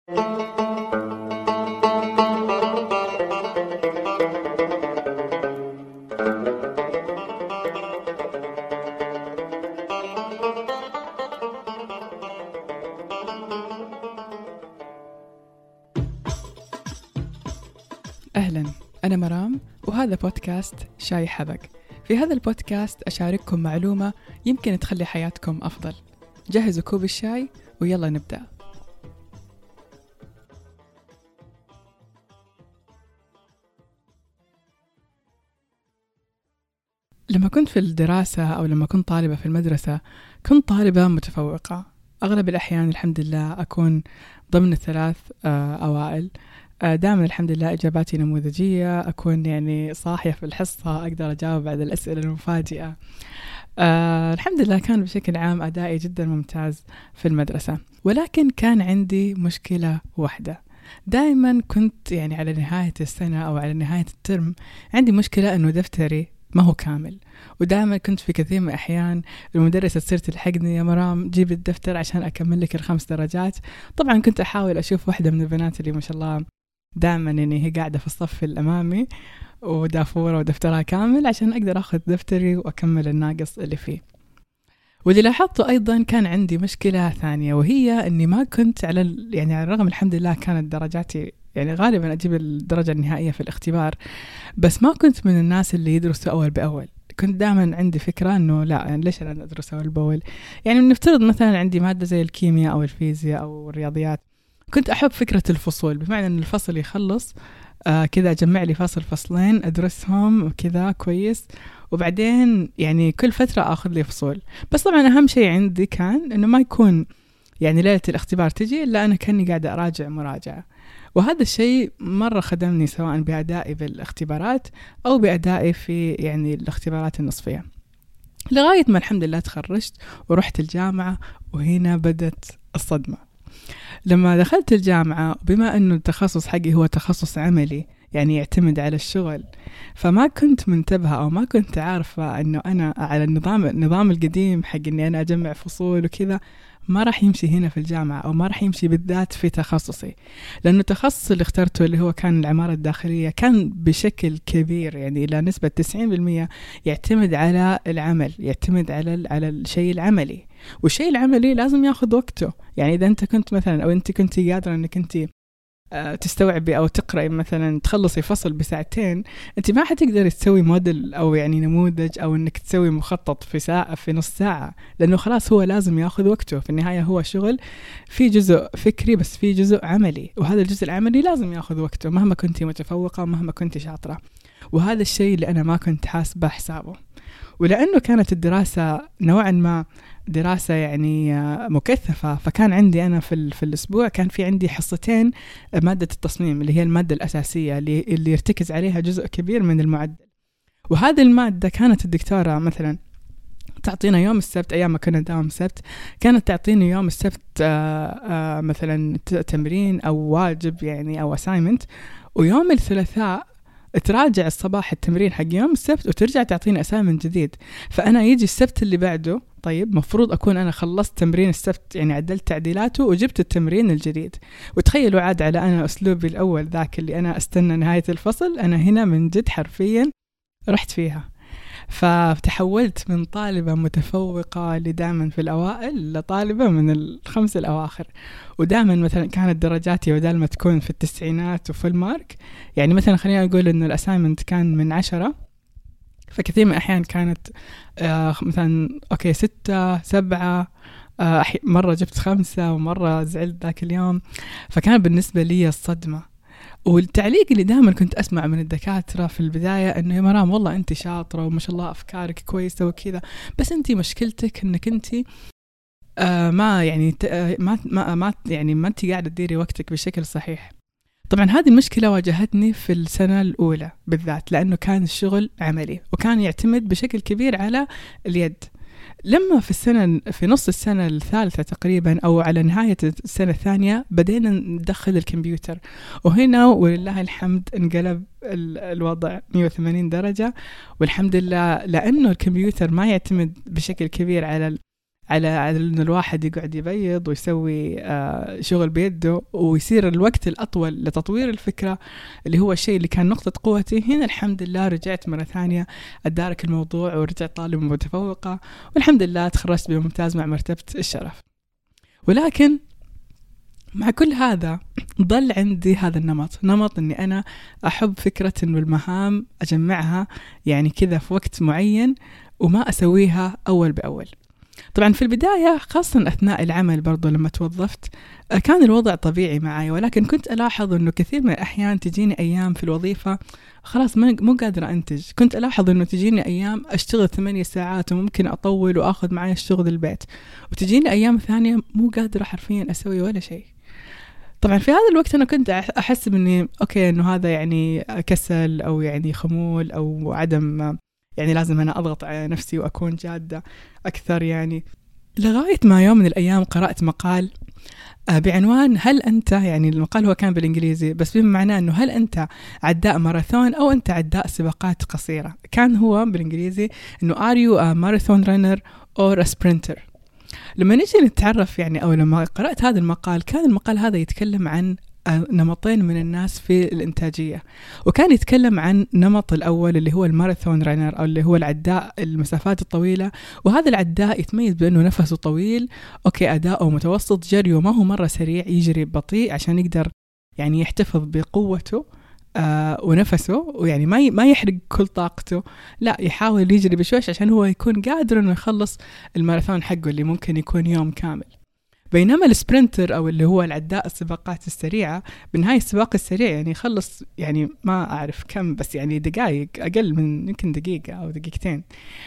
أهلا، أنا مرام وهذا بودكاست شاي حبق. في هذا البودكاست أشارككم معلومة يمكن تخلي حياتكم أفضل. جهزوا كوب الشاي ويلا نبدأ. لما كنت في الدراسة أو لما كنت طالبة في المدرسة كنت طالبة متفوقة. أغلب الأحيان الحمد لله أكون ضمن الثلاث أوائل. دائما الحمد لله إجاباتي نموذجية، أكون يعني صاحية في الحصة، أقدر أجاوب على الأسئلة المفاجئة. الحمد لله كان بشكل عام أدائي جدا ممتاز في المدرسة، ولكن كان عندي مشكلة واحدة. دائما كنت يعني على نهاية السنة أو على نهاية الترم عندي مشكلة أنه دفتري ما هو كامل، ودائما كنت في كثير من الأحيان المدرسة تصير تلحقني: يا مرام جيب الدفتر عشان أكمل لك ال5 درجات. طبعا كنت أحاول أشوف واحدة من البنات اللي ما شاء الله دائما يعني هي قاعدة في الصف الأمامي ودافورة ودفترها كامل عشان أقدر أخذ دفتري وأكمل الناقص اللي فيه. واللي لاحظته أيضا كان عندي مشكلة ثانية، وهي أني ما كنت يعني على الرغم الحمد لله كانت درجاتي يعني غالبا أجيب الدرجة النهائية في الاختبار، بس ما كنت من الناس اللي يدرسوا أول بأول. كنت دائما عندي فكرة أنه لا، يعني ليش أنا أدرس أول بأول؟ يعني نفترض مثلا عندي مادة زي الكيمياء أو الفيزياء أو الرياضيات، كنت أحب فكرة الفصول، بمعنى أن الفصل يخلص كذا أجمع لي فصلين أدرسهم كذا كويس، وبعدين يعني كل فترة أخذ لي فصول. بس طبعا أهم شيء عندي كان أنه ما يكون يعني ليلة الاختبار تجي إلا أنا كأني قاعدة أراجع مراجعة. وهذا الشيء مرة خدمني سواء بأدائي بالاختبارات أو بأدائي في يعني الاختبارات النصفية، لغاية ما الحمد لله تخرجت ورحت الجامعة. وهنا بدت الصدمة. لما دخلت الجامعة، بما أنه التخصص حقي هو تخصص عملي يعني يعتمد على الشغل، فما كنت منتبهة أو ما كنت عارفة أنه أنا على النظام القديم حق أني أنا أجمع فصول وكذا ما راح يمشي هنا في الجامعة، أو ما راح يمشي بالذات في تخصصي، لأنه التخصص اللي اخترته اللي هو كان العمارة الداخلية كان بشكل كبير يعني إلى نسبة 90% يعتمد على العمل، يعتمد على الشيء العملي، والشيء العملي لازم ياخذ وقته. يعني إذا أنت كنت مثلا أو أنت كنت قادرة أنك أنت تستوعبي أو تقرأي مثلا تخلصي فصل بساعتين، أنت ما حتقدري تسوي موديل أو يعني نموذج أو أنك تسوي مخطط في ساعة في نص ساعة، لأنه خلاص هو لازم يأخذ وقته. في النهاية هو شغل، في جزء فكري بس في جزء عملي، وهذا الجزء العملي لازم يأخذ وقته مهما كنتي متفوقة ومهما كنتي شاطرة. وهذا الشيء اللي أنا ما كنت حاسبة حسابه. ولأنه كانت الدراسة نوعا ما دراسة يعني مكثفة، فكان عندي أنا في الأسبوع كان في عندي حصتين مادة التصميم اللي هي المادة الأساسية اللي يرتكز عليها جزء كبير من المعدل. وهذه المادة كانت الدكتورة مثلا تعطينا يوم السبت، أيام ما كنا نداوم السبت كانت تعطيني يوم السبت مثلا تمرين أو واجب يعني أو assignment، ويوم الثلاثاء تراجع الصباح التمرين حق يوم السبت وترجع تعطيني أسايمنت جديد. فأنا يجي السبت اللي بعده، طيب مفروض أكون أنا خلصت تمرين السبت يعني عدلت تعديلاته وجبت التمرين الجديد. وتخيلوا عاد على أنا أسلوبي الأول ذاك اللي أنا أستنى نهاية الفصل، أنا هنا من جد حرفيا رحت فيها. فتحولت من طالبة متفوقة اللي دائما في الأوائل لطالبة من ال5 الأواخر. ودائما مثلا كانت درجاتي بدل ما تكون في التسعينات وفي المارك، يعني مثلا خلينا نقول إنه الأسايمنت كان من 10، فكثير من الأحيان كانت مثلا 6 7، مرة جبت 5 ومرة زعلت ذاك اليوم. فكان بالنسبة لي الصدمة. والتعليق اللي دائما كنت أسمع من الدكاترة في البداية إنه يا مرام والله أنت شاطرة وما شاء الله أفكارك كويسة وكذا، بس أنت مشكلتك إنك أنت ما يعني ما يعني ما أنت قاعدة تديري وقتك بشكل صحيح. طبعا هذه المشكلة واجهتني في السنة الأولى بالذات، لأنه كان الشغل عملي وكان يعتمد بشكل كبير على اليد. لما في نص السنة الثالثة تقريبا أو على نهاية السنة الثانية بدينا ندخل الكمبيوتر، وهنا ولله الحمد انقلب الوضع 180 درجة. والحمد لله لأنه الكمبيوتر ما يعتمد بشكل كبير على على إنه الواحد يقعد يبيض ويسوي شغل بيده ويصير الوقت الأطول لتطوير الفكرة اللي هو الشيء اللي كان نقطة قوتي. هنا الحمد لله رجعت مرة ثانية أدارك الموضوع ورجعت طالب متفوقة، والحمد لله تخرجت بممتاز مع مرتبة الشرف. ولكن مع كل هذا ضل عندي هذا نمط أني أنا أحب فكرة أنه المهام أجمعها يعني كذا في وقت معين وما أسويها أول بأول. طبعا في البداية خاصة أثناء العمل برضو لما توظفت كان الوضع طبيعي معي، ولكن كنت ألاحظ أنه كثير من الأحيان تجيني أيام في الوظيفة خلاص مو قادرة أنتج. كنت ألاحظ أنه تجيني أيام أشتغل 8 ساعات وممكن أطول وأخذ معي الشغل البيت، وتجيني أيام ثانية مو قادرة حرفيا أسوي ولا شيء. طبعا في هذا الوقت أنا كنت أحس إني أوكي إنه هذا يعني كسل أو يعني خمول أو عدم، يعني لازم أنا أضغط على نفسي وأكون جادة أكثر يعني. لغاية ما يوم من الأيام قرأت مقال بعنوان هل أنت، يعني المقال هو كان بالإنجليزي بس بما معناه أنه هل أنت عداء ماراثون أو أنت عداء سباقات قصيرة. كان هو بالإنجليزي أنه are you a marathon runner or a sprinter. لما نيجي نتعرف يعني أو لما قرأت هذا المقال، كان المقال هذا يتكلم عن نمطين من الناس في الإنتاجية، وكان يتكلم عن نمط الأول اللي هو الماراثون رانر أو اللي هو العداء المسافات الطويلة. وهذا العداء يتميز بأنه نفسه طويل، أوكي أداؤه متوسط، جريه ما هو مرة سريع، يجري بطيء عشان يقدر يعني يحتفظ بقوته ونفسه، ويعني ما يحرق كل طاقته، لا يحاول يجري بشويش عشان هو يكون قادر إنه يخلص الماراثون حقه اللي ممكن يكون يوم كامل. بينما السبرنتر أو اللي هو العداء السباقات السريعة بنهاية السباق السريع يعني يخلص يعني ما أعرف كم، بس يعني دقائق، أقل من يمكن دقيقة أو دقيقتين،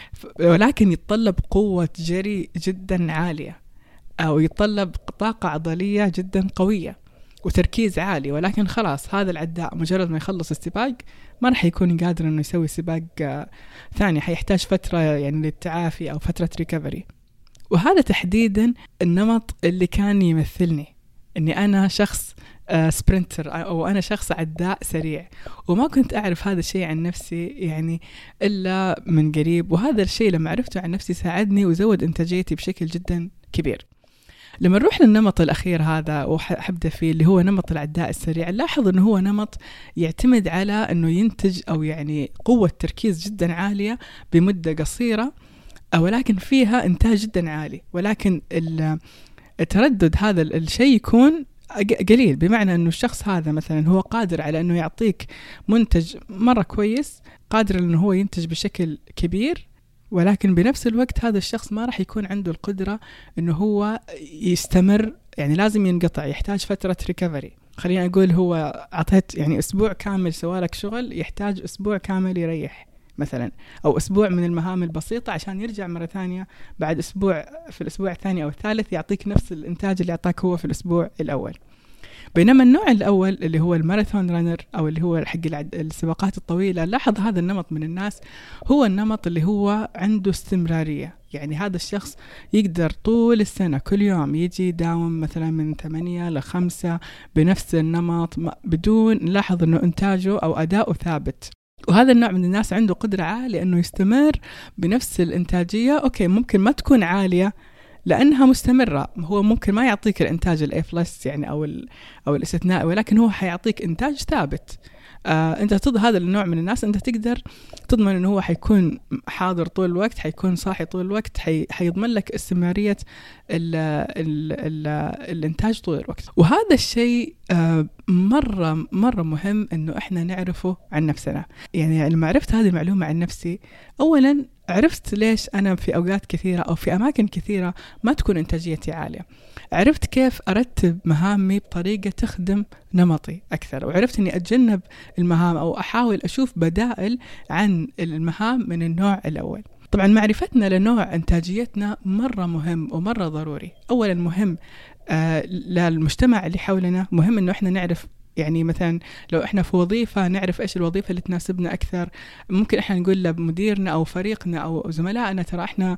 ولكن يتطلب قوة جري جدا عالية أو يتطلب طاقة عضلية جدا قوية وتركيز عالي. ولكن خلاص هذا العداء مجرد ما يخلص السباق ما راح يكون قادر إنه يسوي سباق ثاني، حيحتاج فترة يعني للتعافي أو فترة ريكفري. وهذا تحديدا النمط اللي كان يمثلني، اني انا شخص سبرنتر او انا شخص عداء سريع، وما كنت اعرف هذا الشيء عن نفسي يعني الا من قريب. وهذا الشيء لما عرفته عن نفسي ساعدني وزود انتاجيتي بشكل جدا كبير. لما نروح للنمط الأخير هذا وحبدأ فيه اللي هو نمط العداء السريع، لاحظ أنه هو نمط يعتمد على أنه ينتج أو يعني قوة تركيز جدا عالية بمدة قصيرة، ولكن فيها إنتاج جدا عالي، ولكن التردد هذا الشيء يكون قليل. بمعنى أنه الشخص هذا مثلا هو قادر على أنه يعطيك منتج مرة كويس، قادر أنه هو ينتج بشكل كبير، ولكن بنفس الوقت هذا الشخص ما راح يكون عنده القدرة أنه هو يستمر، يعني لازم ينقطع، يحتاج فترة ريكفري. خلينا أقول هو أعطيت يعني أسبوع كامل سوالك شغل، يحتاج أسبوع كامل يريح مثلا، أو أسبوع من المهام البسيطة عشان يرجع مرة ثانية بعد أسبوع، في الأسبوع الثاني أو الثالث يعطيك نفس الإنتاج اللي أعطاك هو في الأسبوع الأول. بينما النوع الأول اللي هو الماراثون رانر أو اللي هو حق السباقات الطويلة، لاحظ هذا النمط من الناس هو النمط اللي هو عنده استمرارية. يعني هذا الشخص يقدر طول السنة كل يوم يجي يداوم مثلا من 8 ل 5 بنفس النمط بدون نلاحظ أنه إنتاجه أو أداؤه ثابت. وهذا النوع من الناس عنده قدرة عالية أنه يستمر بنفس الإنتاجية. أوكي ممكن ما تكون عالية لأنها مستمرة، هو ممكن ما يعطيك الإنتاج الA+ يعني أو الاستثنائي، ولكن هو حيعطيك إنتاج ثابت. أنت هذا النوع من الناس أنت تقدر تضمن أنه هو حيكون حاضر طول الوقت، حيكون صاحي طول الوقت، حيضمن لك استمرارية الإنتاج طول الوقت. وهذا الشيء مرة مرة مهم أنه إحنا نعرفه عن نفسنا. يعني لما عرفت هذه المعلومة عن نفسي، أولا عرفت ليش أنا في أوقات كثيرة أو في أماكن كثيرة ما تكون إنتاجيتي عالية. عرفت كيف أرتب مهامي بطريقة تخدم نمطي أكثر، وعرفت أني أتجنب المهام أو أحاول أشوف بدائل عن المهام من النوع الأول. طبعا معرفتنا لنوع إنتاجيتنا مرة مهم ومرة ضروري. أولا مهم للمجتمع اللي حولنا، مهم أنه إحنا نعرف يعني مثلا لو إحنا في وظيفة نعرف إيش الوظيفة اللي تناسبنا أكثر. ممكن إحنا نقول لمديرنا أو فريقنا أو زملائنا ترى إحنا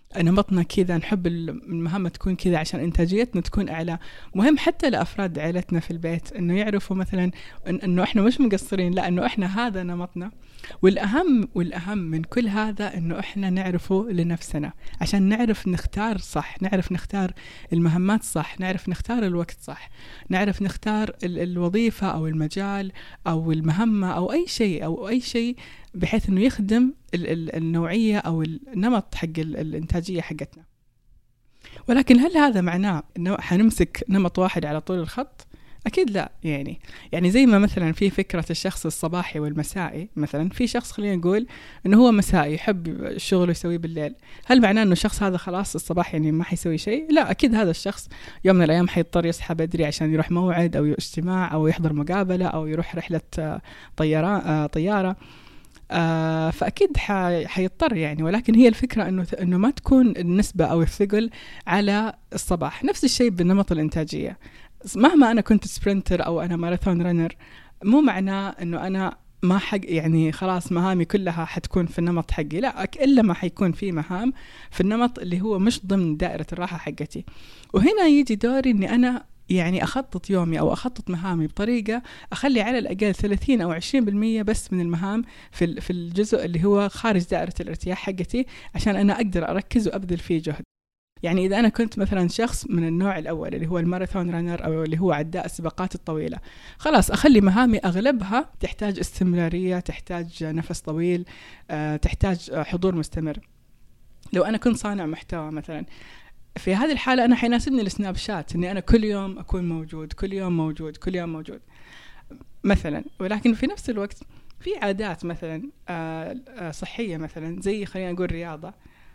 نمطنا كذا، نحب المهام تكون كذا عشان إنتاجيتنا تكون أعلى. مهم حتى لأفراد عائلتنا في البيت إنه يعرفوا مثلا إنه إحنا مش مقصرين، لا إنه إحنا هذا نمطنا. والأهم من كل هذا إنه إحنا نعرفه لنفسنا عشان نعرف نختار صح، نعرف نختار المهمات صح، نعرف نختار الوقت صح، نعرف نختار الوظيفة أو المجال أو المهمة أو أي شيء بحيث إنه يخدم النوعية أو النمط حق الإنتاجية حقتنا. ولكن هل هذا معناه إنه حنمسك نمط واحد على طول الخط؟ أكيد لا. يعني زي ما مثلا في فكرة الشخص الصباحي والمسائي، مثلا في شخص خلينا نقول إنه هو مسائي يحب الشغل يسويه بالليل، هل معناه إنه الشخص هذا خلاص الصباح يعني ما حيسوي شيء؟ لا، أكيد هذا الشخص يوم من الأيام حيضطر يصحى بدري عشان يروح موعد أو اجتماع أو يحضر مقابلة أو يروح رحلة طيارة. فأكيد حيضطر يعني. ولكن هي الفكرة إنه ما تكون النسبة أو الثقل على الصباح. نفس الشيء بالنمط الإنتاجية، مهما أنا كنت سبرنتر أو أنا ماراثون رنر، مو معناه إنه أنا ما حق يعني خلاص مهامي كلها حتكون في النمط حقي، لا، إلا ما حيكون في مهام في النمط اللي هو مش ضمن دائرة الراحة حقتي. وهنا يجي دوري إني أنا يعني أخطط يومي أو أخطط مهامي بطريقة أخلي على الأقل 30 أو 20% بس من المهام في الجزء اللي هو خارج دائرة الارتياح حقتي، عشان أنا أقدر أركز وأبذل فيه جهد. يعني إذا أنا كنت مثلا شخص من النوع الأول اللي هو الماراثون رانر أو اللي هو عداء السباقات الطويلة، خلاص أخلي مهامي أغلبها تحتاج استمرارية، تحتاج نفس طويل، تحتاج حضور مستمر. لو أنا كنت صانع محتوى مثلا، في هذه الحالة أنا حيناسبني السناب شات، إني أنا كل يوم أكون موجود، كل يوم موجود مثلا. ولكن في نفس الوقت في عادات مثلا صحية، مثلا زي خلينا نقول رياضة،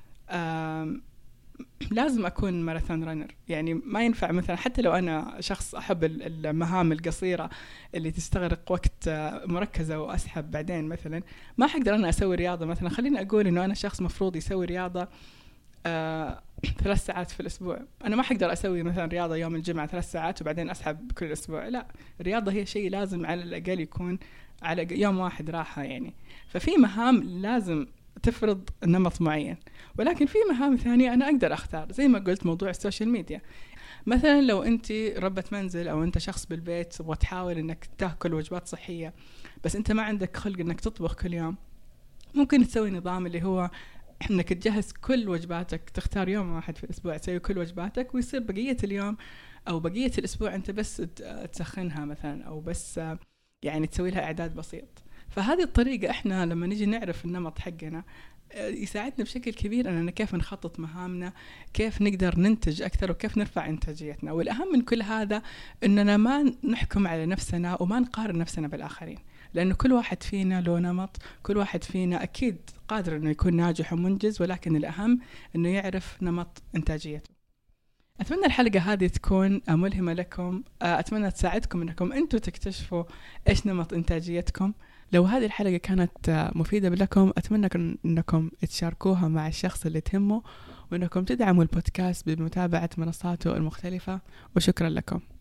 لازم أكون ماراثون رانر. يعني ما ينفع مثلا حتى لو أنا شخص أحب المهام القصيرة اللي تستغرق وقت مركزة وأسحب بعدين، مثلا ما حقدر أنا أسوي رياضة. مثلا خليني أقول إنه أنا شخص مفروض يسوي رياضة 3 ساعات في الأسبوع، أنا ما حقدر أسوي مثلا رياضة يوم الجمعة 3 ساعات وبعدين أسحب كل أسبوع. لا، الرياضة هي شيء لازم على الأقل يكون على يوم واحد راحة يعني. ففي مهام لازم تفرض نمط معين، ولكن في مهام ثانية أنا أقدر أختار. زي ما قلت موضوع السوشيال ميديا، مثلا لو أنت ربة منزل أو أنت شخص بالبيت وتحاول أنك تأكل وجبات صحية، بس أنت ما عندك خلق أنك تطبخ كل يوم، ممكن تسوي نظام اللي هو انك تجهز كل وجباتك، تختار يوم واحد في الاسبوع تسوي كل وجباتك، ويصير بقية اليوم او بقية الاسبوع انت بس تسخنها مثلا، او بس يعني تسوي لها اعداد بسيط. فهذه الطريقة احنا لما نيجي نعرف النمط حقنا يساعدنا بشكل كبير اننا كيف نخطط مهامنا، كيف نقدر ننتج اكثر، وكيف نرفع انتاجيتنا. والاهم من كل هذا اننا ما نحكم على نفسنا وما نقارن نفسنا بالاخرين، لأنه كل واحد فينا له نمط، كل واحد فينا أكيد قادر أنه يكون ناجح ومنجز، ولكن الأهم أنه يعرف نمط إنتاجيته. أتمنى الحلقة هذه تكون ملهمة لكم، أتمنى تساعدكم أنكم أنتوا تكتشفوا إيش نمط إنتاجيتكم. لو هذه الحلقة كانت مفيدة لكم، أتمنى أنكم تشاركوها مع الشخص اللي تهمه، وأنكم تدعموا البودكاست بمتابعة منصاته المختلفة. وشكرا لكم.